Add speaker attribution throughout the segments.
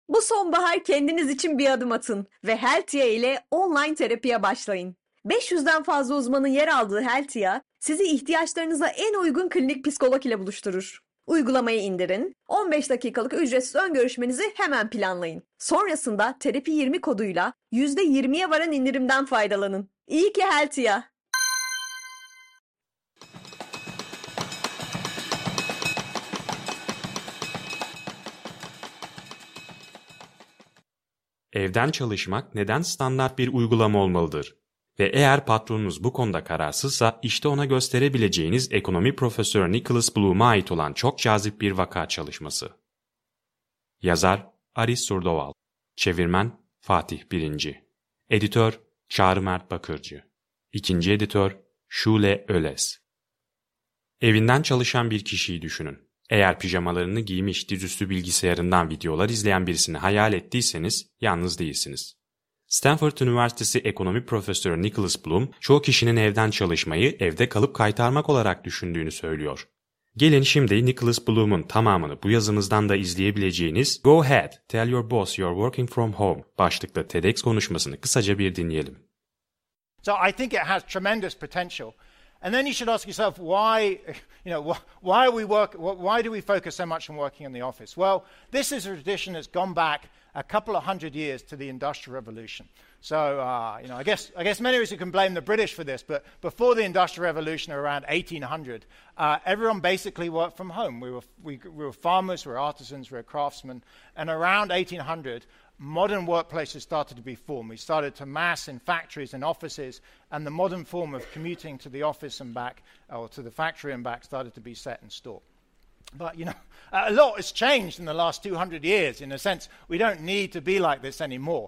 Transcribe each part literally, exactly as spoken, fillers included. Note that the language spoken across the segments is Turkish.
Speaker 1: Bu sonbahar kendiniz için bir adım atın ve Heltia ile online terapiye başlayın. beş yüzden fazla uzmanın yer aldığı Heltia, sizi ihtiyaçlarınıza en uygun klinik psikolog ile buluşturur. Uygulamayı indirin, on beş dakikalık ücretsiz ön görüşmenizi hemen planlayın. Sonrasında terapi yirmi koduyla yüzde yirmiye varan indirimden faydalanın. İyi ki Heltia.
Speaker 2: Evden çalışmak neden standart bir uygulama olmalıdır? Ve eğer patronunuz bu konuda kararsızsa işte ona gösterebileceğiniz ekonomi profesörü Nicholas Bloom'a ait olan çok cazip bir vaka çalışması. Yazar Aris Surdoval, çevirmen Fatih Birinci, editör Çağrı Mert Bakırcı, ikinci editör Şule Öles. Evinden çalışan bir kişiyi düşünün. Eğer pijamalarını giymiş dizüstü bilgisayarından videolar izleyen birisini hayal ettiyseniz yalnız değilsiniz. Stanford Üniversitesi ekonomi profesörü Nicholas Bloom, çoğu kişinin evden çalışmayı evde kalıp kaytarmak olarak düşündüğünü söylüyor. Gelin şimdi Nicholas Bloom'un tamamını bu yazımızdan da izleyebileceğiniz "Go ahead, tell your boss you're working from home" başlıklı TEDx konuşmasını kısaca bir dinleyelim.
Speaker 3: So I think it has tremendous potential. And then you should ask yourself why, you know, why are we work, why do we focus so much on working in the office? Well, this is a tradition that's gone back a couple of hundred years to the Industrial Revolution. So, uh, you know, I guess I guess many of us can blame the British for this, but before the Industrial Revolution around eighteen hundred, uh, everyone basically worked from home. We were we, we were farmers, we were artisans, we were craftsmen, and around eighteen hundred, modern workplaces started to be formed. We started to mass in factories and offices, and the modern form of commuting to the office and back, or to the factory and back, started to be set in store. But, you know, a lot has changed in the last two hundred years. In a sense, we don't need to be like this anymore.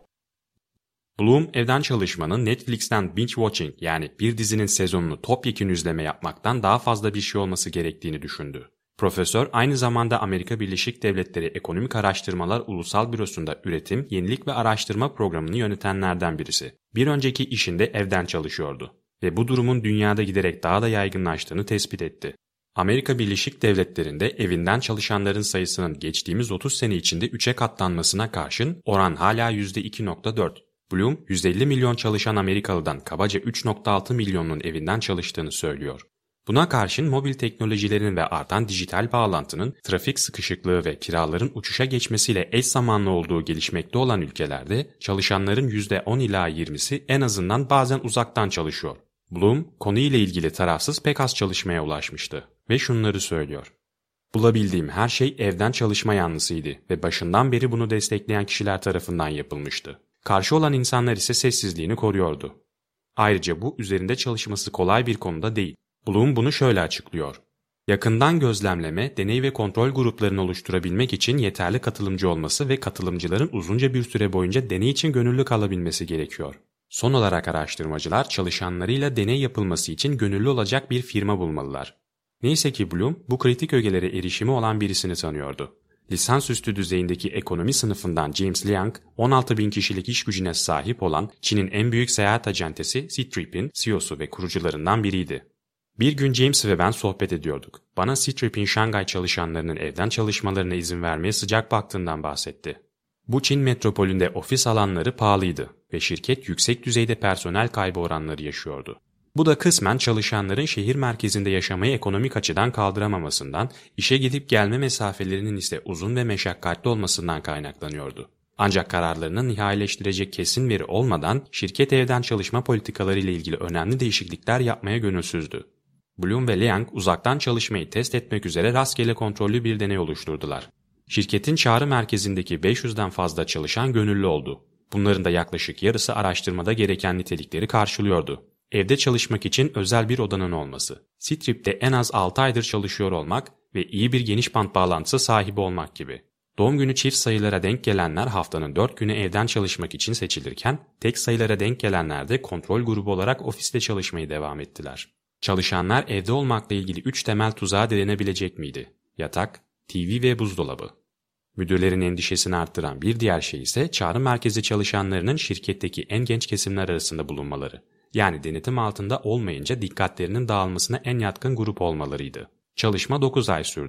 Speaker 2: Bloom, evden çalışmanın Netflix'ten binge watching yani bir dizinin sezonunu topyekün izleme yapmaktan daha fazla bir şey olması gerektiğini düşündü. Profesör aynı zamanda Amerika Birleşik Devletleri Ekonomik Araştırmalar Ulusal Bürosu'nda üretim, yenilik ve araştırma programını yönetenlerden birisi. Bir önceki işinde evden çalışıyordu ve bu durumun dünyada giderek daha da yaygınlaştığını tespit etti. Amerika Birleşik Devletleri'nde evinden çalışanların sayısının geçtiğimiz otuz sene içinde üçe katlanmasına karşın oran hala yüzde iki nokta dört. Bloom, yüz elli milyon çalışan Amerikalı'dan kabaca üç nokta altı milyonun evinden çalıştığını söylüyor. Buna karşın mobil teknolojilerin ve artan dijital bağlantının, trafik sıkışıklığı ve kiraların uçuşa geçmesiyle eş zamanlı olduğu gelişmekte olan ülkelerde çalışanların yüzde on ila yirmisi en azından bazen uzaktan çalışıyor. Bloom, konuyla ilgili tarafsız pek az çalışmaya ulaşmıştı ve şunları söylüyor. Bulabildiğim her şey evden çalışma yanlısıydı ve başından beri bunu destekleyen kişiler tarafından yapılmıştı. Karşı olan insanlar ise sessizliğini koruyordu. Ayrıca bu üzerinde çalışması kolay bir konuda değil. Bloom bunu şöyle açıklıyor. Yakından gözlemleme, deney ve kontrol gruplarını oluşturabilmek için yeterli katılımcı olması ve katılımcıların uzunca bir süre boyunca deney için gönüllü kalabilmesi gerekiyor. Son olarak araştırmacılar çalışanlarıyla deney yapılması için gönüllü olacak bir firma bulmalılar. Neyse ki Bloom bu kritik ögelere erişimi olan birisini tanıyordu. Lisansüstü düzeyindeki ekonomi sınıfından James Liang, on altı bin kişilik iş gücüne sahip olan Çin'in en büyük seyahat acentesi Ctrip'in C E O'su ve kurucularından biriydi. Bir gün James ve ben sohbet ediyorduk. Bana Ctrip'in Şangay çalışanlarının evden çalışmalarına izin vermeye sıcak baktığından bahsetti. Bu Çin metropolünde ofis alanları pahalıydı ve şirket yüksek düzeyde personel kaybı oranları yaşıyordu. Bu da kısmen çalışanların şehir merkezinde yaşamayı ekonomik açıdan kaldıramamasından, işe gidip gelme mesafelerinin ise uzun ve meşakkatli olmasından kaynaklanıyordu. Ancak kararlarını nihayileştirecek kesin veri olmadan şirket evden çalışma politikaları ile ilgili önemli değişiklikler yapmaya gönülsüzdü. Bloom ve Liang uzaktan çalışmayı test etmek üzere rastgele kontrollü bir deney oluşturdular. Şirketin çağrı merkezindeki beş yüzden fazla çalışan gönüllü oldu. Bunların da yaklaşık yarısı araştırmada gereken nitelikleri karşılıyordu. Evde çalışmak için özel bir odanın olması, Ctrip'te en az altı aydır çalışıyor olmak ve iyi bir geniş bant bağlantısı sahibi olmak gibi. Doğum günü çift sayılara denk gelenler haftanın dört günü evden çalışmak için seçilirken, tek sayılara denk gelenler de kontrol grubu olarak ofiste çalışmayı devam ettiler. Çalışanlar evde olmakla ilgili üç temel tuzağa direnebilecek miydi? Yatak, T V ve buzdolabı. Müdürlerin endişesini arttıran bir diğer şey ise çağrı merkezi çalışanlarının şirketteki en genç kesimler arasında bulunmaları. Yani denetim altında olmayınca dikkatlerinin dağılmasına en yatkın grup olmalarıydı. Çalışma dokuz ay sürdü.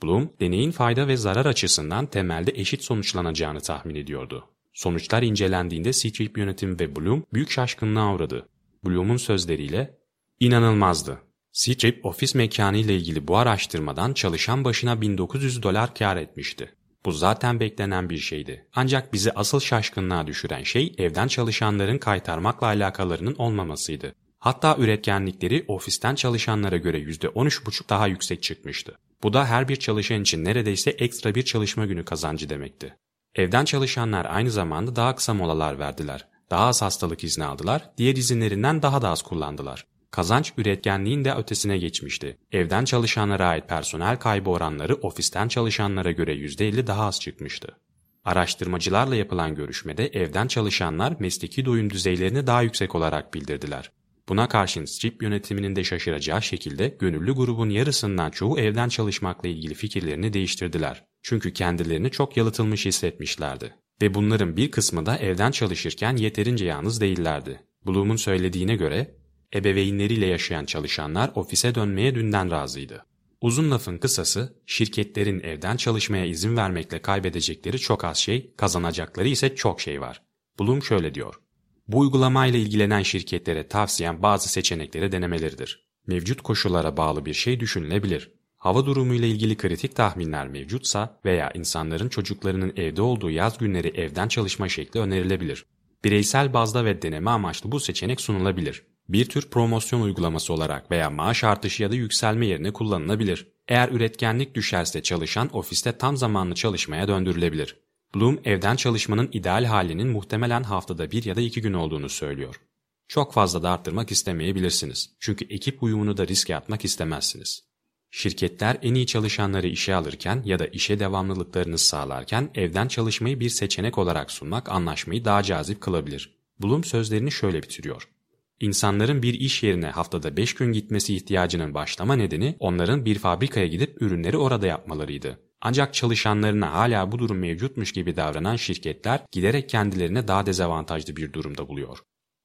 Speaker 2: Bloom, deneyin fayda ve zarar açısından temelde eşit sonuçlanacağını tahmin ediyordu. Sonuçlar incelendiğinde Ctrip yönetimi ve Bloom büyük şaşkınlığa uğradı. Bloom'un sözleriyle, "İnanılmazdı. Ctrip ofis mekanı ile ilgili bu araştırmadan çalışan başına bin dokuz yüz dolar kâr etmişti. Bu zaten beklenen bir şeydi. Ancak bizi asıl şaşkınlığa düşüren şey evden çalışanların kaytarmakla alakalarının olmamasıydı. Hatta üretkenlikleri ofisten çalışanlara göre yüzde on üç buçuk daha yüksek çıkmıştı. Bu da her bir çalışan için neredeyse ekstra bir çalışma günü kazancı demekti. Evden çalışanlar aynı zamanda daha kısa molalar verdiler. Daha az hastalık izni aldılar, diğer izinlerinden daha da az kullandılar. Kazanç üretkenliğin de ötesine geçmişti. Evden çalışanlara ait personel kaybı oranları ofisten çalışanlara göre yüzde elli daha az çıkmıştı. Araştırmacılarla yapılan görüşmede evden çalışanlar mesleki doyum düzeylerini daha yüksek olarak bildirdiler. Buna karşın Ctrip yönetiminin de şaşıracağı şekilde gönüllü grubun yarısından çoğu evden çalışmakla ilgili fikirlerini değiştirdiler. Çünkü kendilerini çok yalıtılmış hissetmişlerdi. Ve bunların bir kısmı da evden çalışırken yeterince yalnız değillerdi. Bloom'un söylediğine göre, ebeveynleriyle yaşayan çalışanlar ofise dönmeye dünden razıydı. Uzun lafın kısası, şirketlerin evden çalışmaya izin vermekle kaybedecekleri çok az şey, kazanacakları ise çok şey var. Bloom şöyle diyor: "Bu uygulamayla ilgilenen şirketlere tavsiyem bazı seçenekleri denemeleridir. Mevcut koşullara bağlı bir şey düşünülebilir. Hava durumuyla ilgili kritik tahminler mevcutsa veya insanların çocuklarının evde olduğu yaz günleri evden çalışma şekli önerilebilir. Bireysel bazda ve deneme amaçlı bu seçenek sunulabilir. Bir tür promosyon uygulaması olarak veya maaş artışı ya da yükselme yerine kullanılabilir. Eğer üretkenlik düşerse çalışan ofiste tam zamanlı çalışmaya döndürülebilir." Bloom, evden çalışmanın ideal halinin muhtemelen haftada bir ya da iki gün olduğunu söylüyor. Çok fazla da arttırmak istemeyebilirsiniz. Çünkü ekip uyumunu da riske atmak istemezsiniz. Şirketler en iyi çalışanları işe alırken ya da işe devamlılıklarını sağlarken evden çalışmayı bir seçenek olarak sunmak anlaşmayı daha cazip kılabilir. Bloom sözlerini şöyle bitiriyor: "İnsanların bir iş yerine haftada beş gün gitmesi ihtiyacının başlama nedeni onların bir fabrikaya gidip ürünleri orada yapmalarıydı. Ancak çalışanlarına hala bu durum mevcutmuş gibi davranan şirketler giderek kendilerine daha dezavantajlı bir durumda buluyor."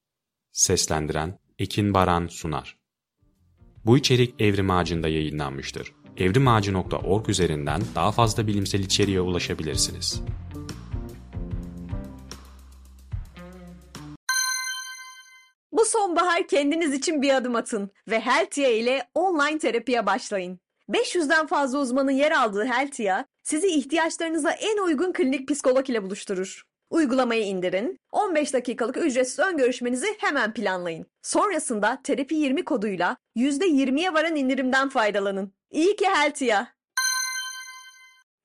Speaker 2: Seslendiren Ekin Baran Sunar. Bu içerik Evrim Ağacı'nda yayınlanmıştır. evrimağacı nokta org üzerinden daha fazla bilimsel içeriğe ulaşabilirsiniz.
Speaker 1: Bu sonbahar kendiniz için bir adım atın ve Heltia ile online terapiye başlayın. beş yüzden fazla uzmanın yer aldığı Heltia, sizi ihtiyaçlarınıza en uygun klinik psikolog ile buluşturur. Uygulamayı indirin, on beş dakikalık ücretsiz ön görüşmenizi hemen planlayın. Sonrasında terapi yirmi koduyla yüzde yirmiye varan indirimden faydalanın. İyi ki Heltia!